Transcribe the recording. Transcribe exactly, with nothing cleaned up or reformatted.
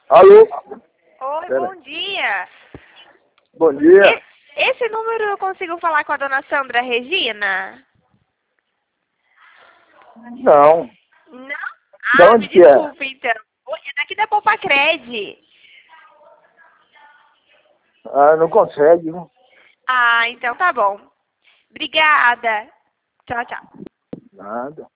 Alô? Oi, Pera. bom dia. Bom dia. E- esse número eu consigo falar com a dona Sandra Regina? Não. Não? Da Ah, me onde que é? desculpa então. Oi, é daqui da Popacred. Ah, não consegue. Não. Ah, então tá bom. Obrigada. Tchau, tchau. Nada.